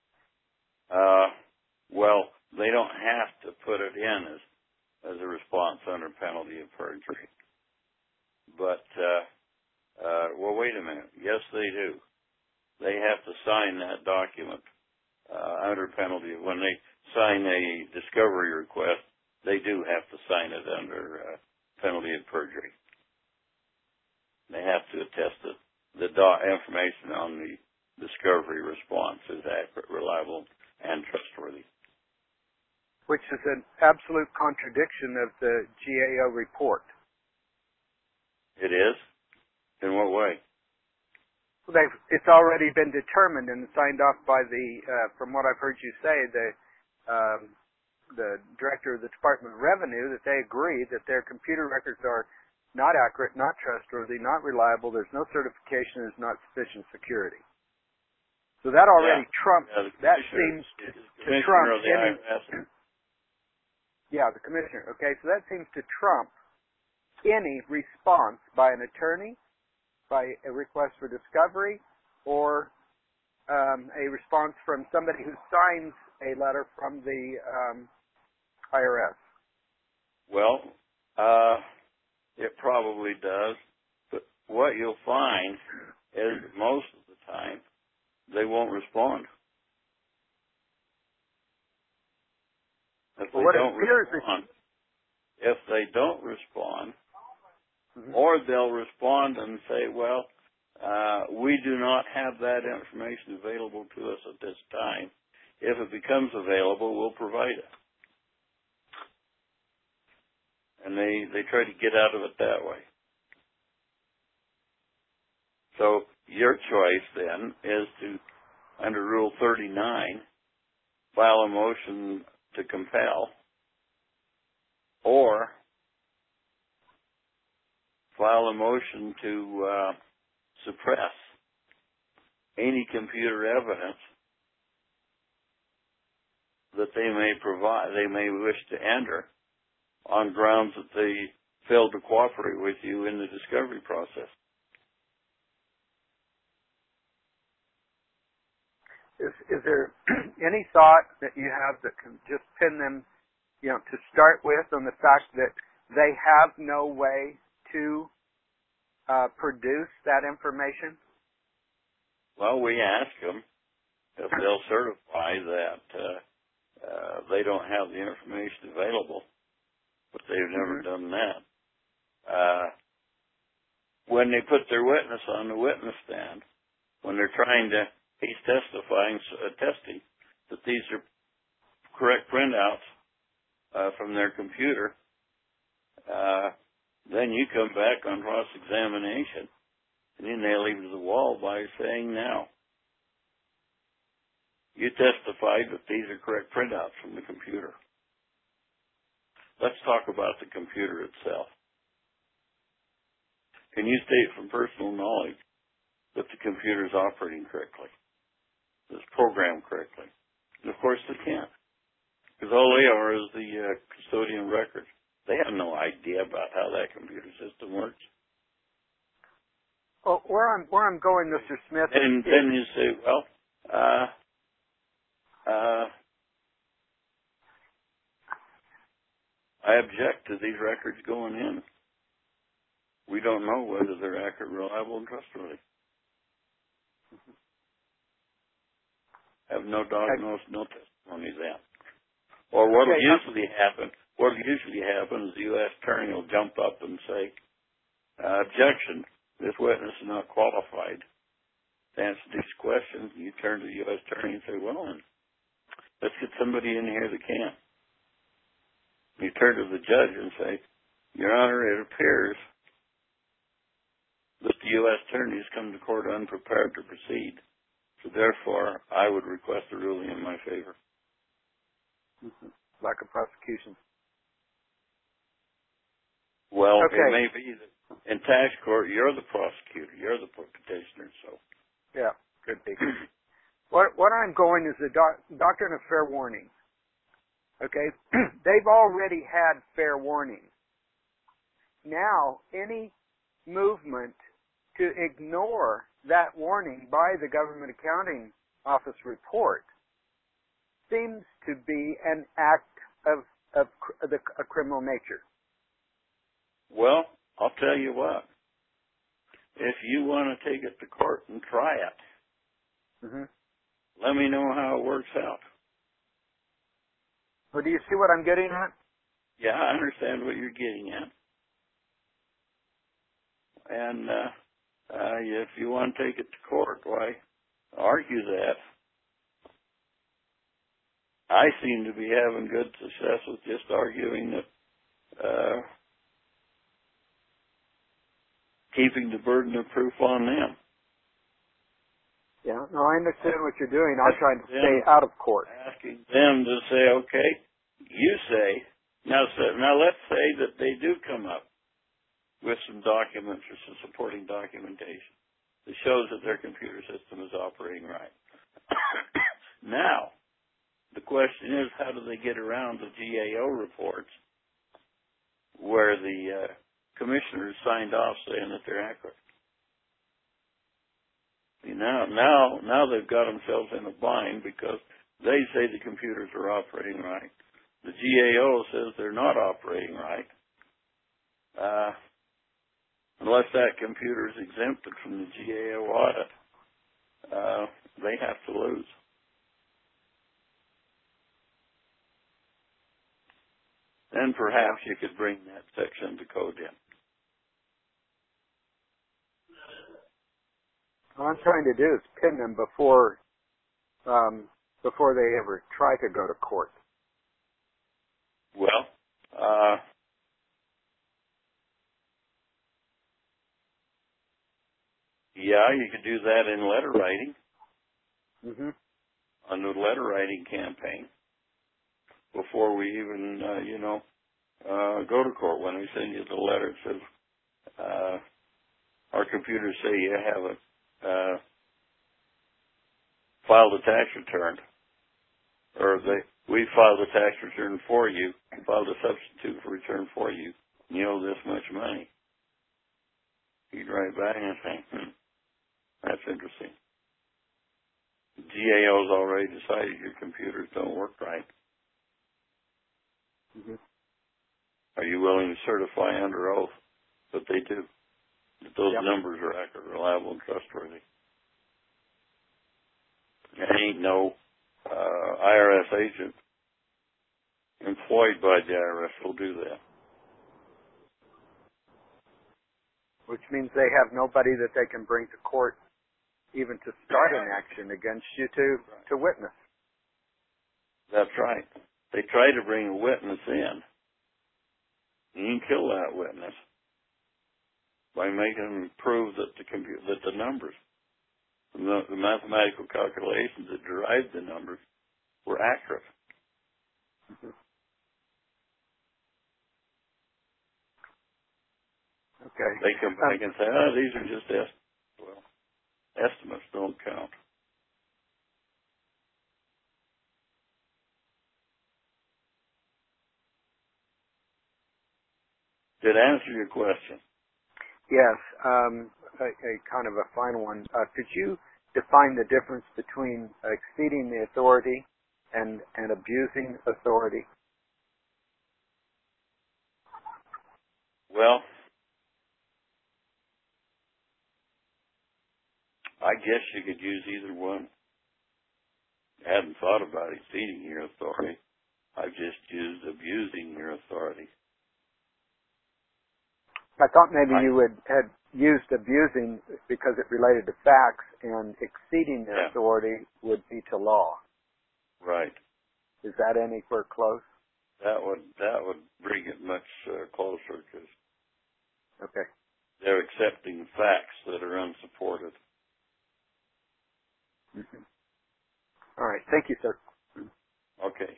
Well, they don't have to put it in as a response under penalty of perjury. But, well, wait a minute. Yes, they do. They have to sign that document under penalty. When they sign a discovery request, they do have to sign it under penalty of perjury. They have to attest that the information on the discovery response is accurate, reliable, and trustworthy. Which is an absolute contradiction of the GAO report. It is? In what way? Well, it's already been determined and signed off by the, from what I've heard you say, the director of the Department of Revenue, that they agree that their computer records are not accurate, not trustworthy, not reliable, there's no certification, there's not sufficient security. So that already trumps, that seems to trump any, the commissioner, okay, so that seems to trump any response by an attorney, by a request for discovery, or a response from somebody who signs a letter from the IRS. Well, it probably does, but what you'll find is most of the time they won't respond. If they don't respond, or they'll respond and say, well, we do not have that information available to us at this time. If it becomes available, we'll provide it. And they try to get out of it that way. So your choice then is to, under Rule 39, file a motion to compel, or file a motion to suppress any computer evidence that they may provide, they may wish to enter on grounds that they failed to cooperate with you in the discovery process. Is there any thought that you have that can just pin them, to start with, on the fact that they have no way to produce that information? Well, we ask them if they'll certify that they don't have the information available, but they've never done that. When they put their witness on the witness stand, when they're he's testifying, attesting that these are correct printouts from their computer, then you come back on cross-examination and you nail him to the wall by saying, now, you testified that these are correct printouts from the computer. Let's talk about the computer itself. Can you state from personal knowledge that the computer is operating correctly, that it's programmed correctly? And of course they can't, because all they are is the custodian records. They have no idea about how that computer system works. Well, where I'm going, Mr. Smith, and then you say, well, I object to these records going in. We don't know whether they're accurate, reliable, and trustworthy. Have no diagnosis, no testimony of that. Or what will usually happen? What will usually happen is the U.S. attorney will jump up and say, "Objection! This witness is not qualified to answer these questions." You turn to the U.S. attorney and say, "Well, then, let's get somebody in here that can." You turn to the judge and say, "Your Honor, it appears that the U.S. attorney has come to court unprepared to proceed. So therefore, I would request a ruling in my favor." Lack of prosecution. Well, okay. It may be that in tax court, you're the prosecutor, you're the petitioner, so. Yeah, could be. What I'm going is the doctrine of fair warning. Okay? They've already had fair warning. Now, any movement to ignore that warning by the Government Accounting Office report seems to be an act of a criminal nature. Well, I'll tell you what. If you want to take it to court and try it, let me know how it works out. Well, do you see what I'm getting at? Yeah, I understand what you're getting at. And if you want to take it to court, why, argue that. I seem to be having good success with just arguing that keeping the burden of proof on them. Yeah, no, I understand what you're doing. I'm trying to stay out of court. Asking them to say, okay, you say, now let's say that they do come up with some documents or some supporting documentation that shows that their computer system is operating right. Now, the question is, how do they get around the GAO reports where the commissioners signed off saying that they're accurate? Now they've got themselves in a bind because they say the computers are operating right. The GAO says they're not operating right. Unless that computer is exempted from the GAO audit, they have to lose. Then perhaps you could bring that section to code in. What I'm trying to do is pin them before they ever try to go to court. Well, yeah, you could do that in letter writing. On the letter writing campaign before we even, go to court. When we send you the letter, it says, our computers say you haven't filed a tax return, or we filed a tax return for you, filed a substitute for return for you, and you owe this much money. You'd write back and say, that's interesting. The GAO's already decided your computers don't work right. Are you willing to certify under oath that they do? That those numbers are accurate, reliable, and trustworthy? There ain't no IRS agent employed by the IRS will do that. Which means they have nobody that they can bring to court even to start an action against you to witness. That's right. They try to bring a witness in. You can kill that witness by making them prove that the numbers, the mathematical calculations that derived the numbers, were accurate. Okay. They can say, these are just estimates. Well, estimates don't count. Did I answer your question? Yes. A kind of a final one. Could you define the difference between exceeding the authority and abusing authority? Well, I guess you could use either one. I hadn't thought about exceeding your authority. I've just used abusing your authority. I thought maybe you had used abusing because it related to facts, and exceeding the authority would be to law. Right. Is that anywhere close? That would bring it much closer, because they're accepting facts that are unsupported. Mm-hmm. All right. Thank you, sir. Okay.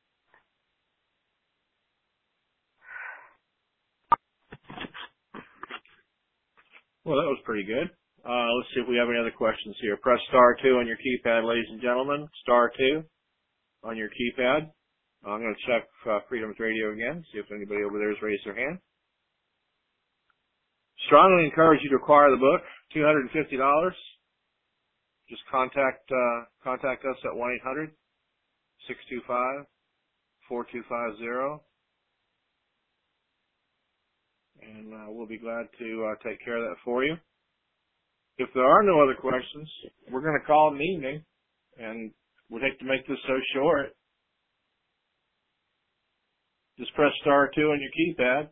Well, that was pretty good. Let's see if we have any other questions here. Press star 2 on your keypad, ladies and gentlemen. Star 2 on your keypad. I'm going to check Freedom's Radio again, see if anybody over there has raised their hand. Strongly encourage you to acquire the book, $250. Just contact us at 1-800-625-4250. And we'll be glad to take care of that for you. If there are no other questions, we're going to call it an evening, and we'd hate to make this so short. Just press star 2 on your keypad.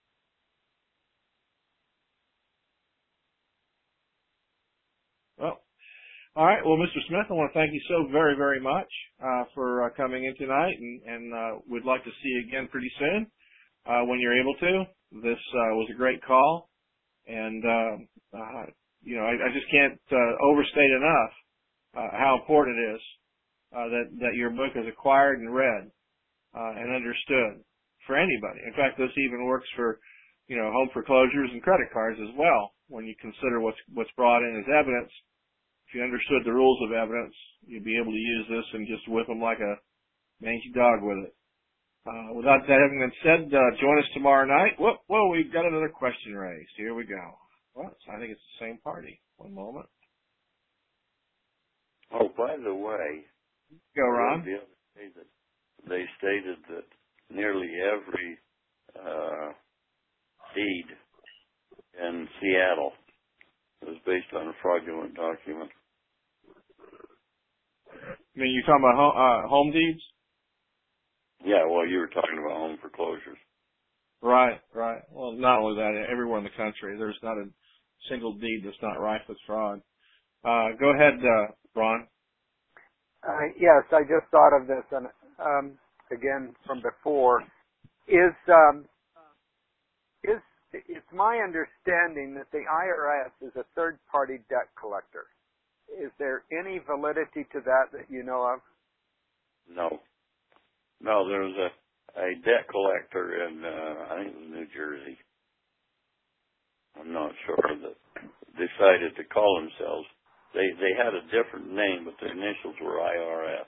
Well, all right. Well, Mr. Smith, I want to thank you so very, very much for coming in tonight, and we'd like to see you again pretty soon when you're able to. This was a great call, and I just can't overstate enough how important it is that your book is acquired and read and understood for anybody. In fact, this even works for home foreclosures and credit cards as well. When you consider what's brought in as evidence, if you understood the rules of evidence, you'd be able to use this and just whip them like a mangy dog with it. Without that having been said, join us tomorrow night. Whoa, we've got another question raised. Here we go. Well, I think it's the same party. One moment. Oh, by the way, go, Ron. The other day that they stated that nearly every deed in Seattle was based on a fraudulent document. I mean, you're talking about home deeds? Yeah, well, you were talking about home foreclosures. Right. Well, not only that, everywhere in the country, there's not a single deed that's not rife with fraud. Go ahead, Ron. Yes, I just thought of this, and again from before. It's my understanding that the IRS is a third-party debt collector. Is there any validity to that you know of? No, there was a debt collector in, I think it was New Jersey. I'm not sure, that decided to call themselves. They had a different name, but their initials were IRS.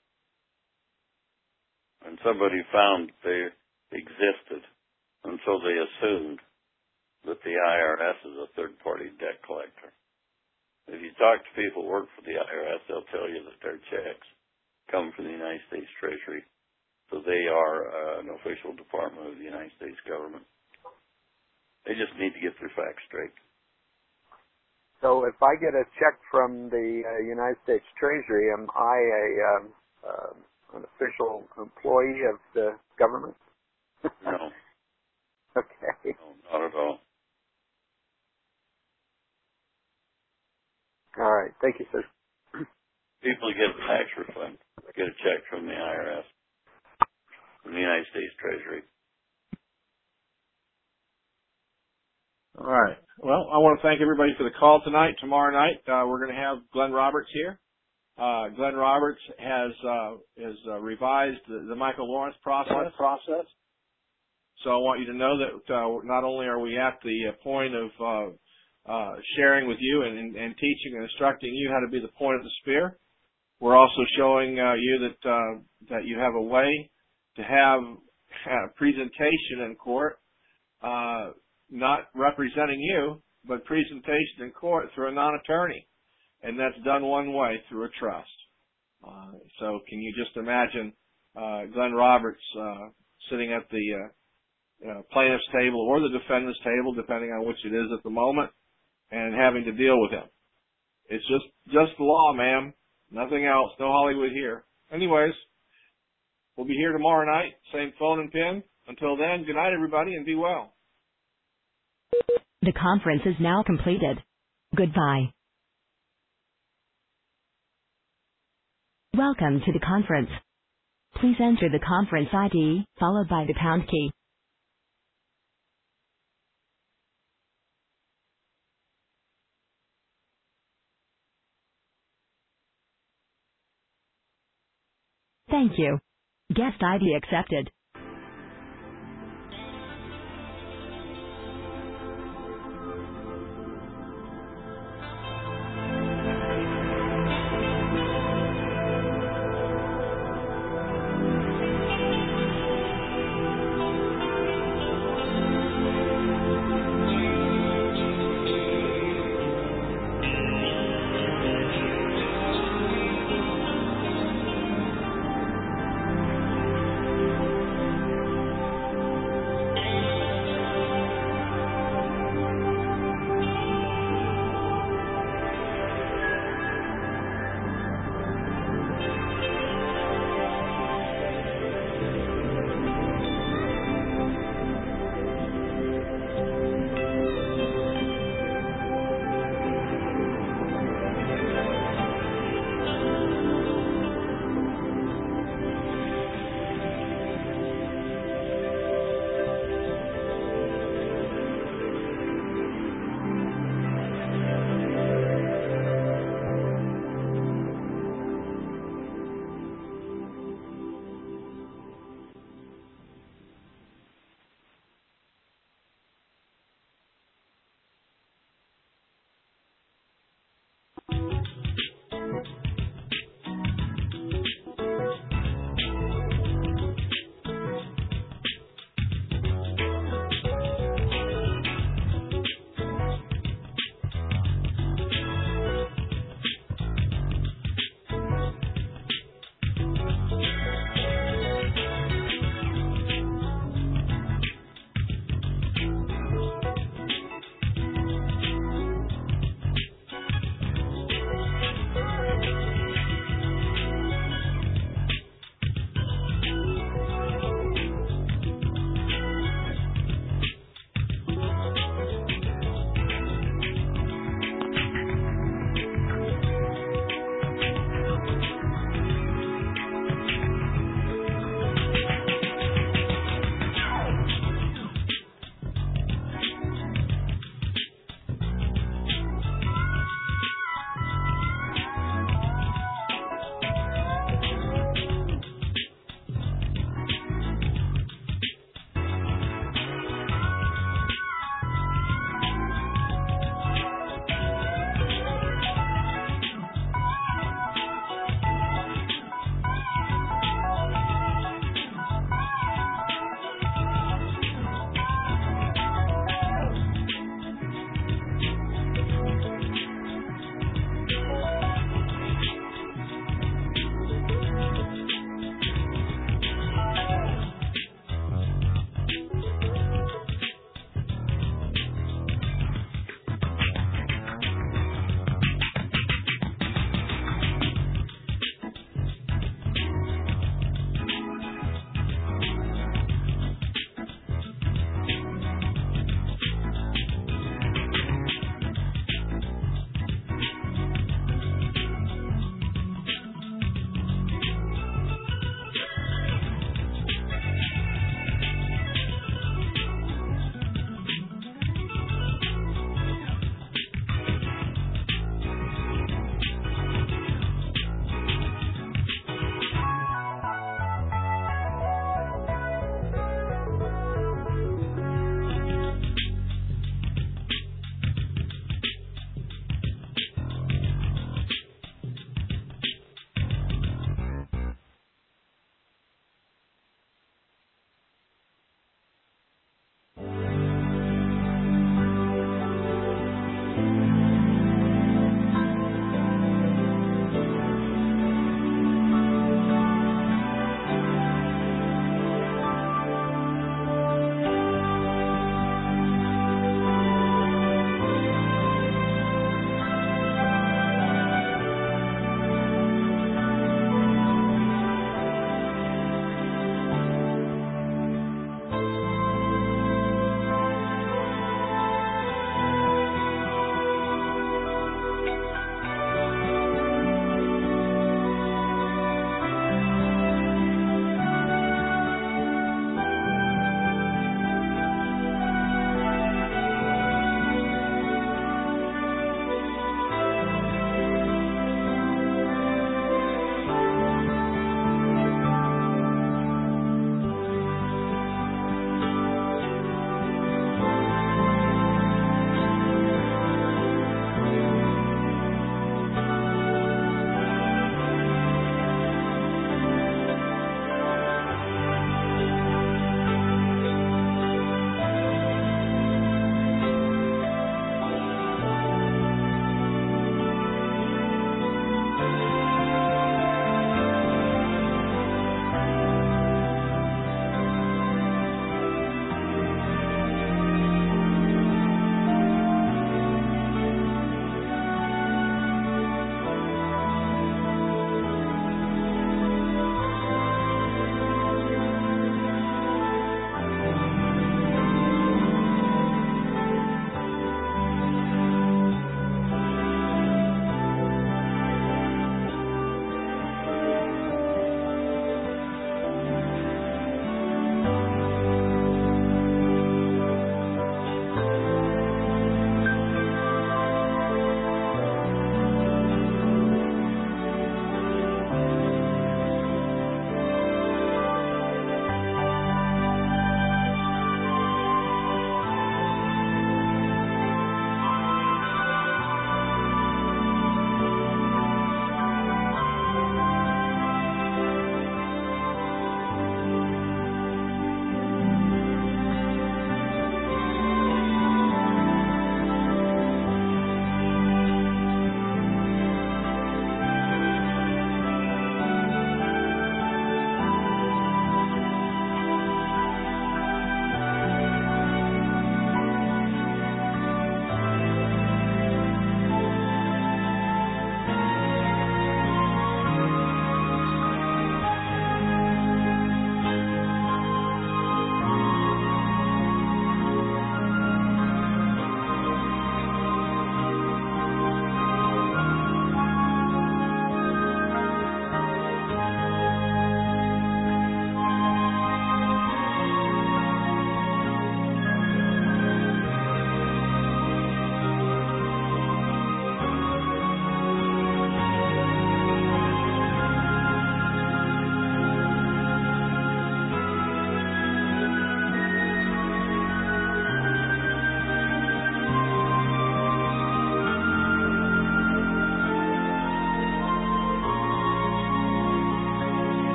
And somebody found they existed, and so they assumed that the IRS is a third-party debt collector. If you talk to people who work for the IRS, they'll tell you that their checks come from the United States Treasury. So they are an official department of the United States government. They just need to get their facts straight. So if I get a check from the United States Treasury, am I an official employee of the government? No. Okay. No, not at all. All right. Thank you, sir. People get a tax refund get a check from the IRS, from the United States Treasury. All right. Well, I want to thank everybody for the call tonight. Tomorrow night, we're going to have Glenn Roberts here. Glenn Roberts has revised the Michael Lawrence process. So I want you to know that not only are we at the point of sharing with you and teaching and instructing you how to be the point of the spear, we're also showing you that you have a way to have a presentation in court, not representing you, but presentation in court through a non-attorney. And that's done one way, through a trust. So can you just imagine Glenn Roberts sitting at the plaintiff's table or the defendant's table, depending on which it is at the moment, and having to deal with him. It's just the law, ma'am. Nothing else. No Hollywood here. Anyways, we'll be here tomorrow night. Same phone and pin. Until then, good night, everybody, and be well. The conference is now completed. Goodbye. Welcome to the conference. Please enter the conference ID, followed by the pound key. Thank you. Guest ID accepted.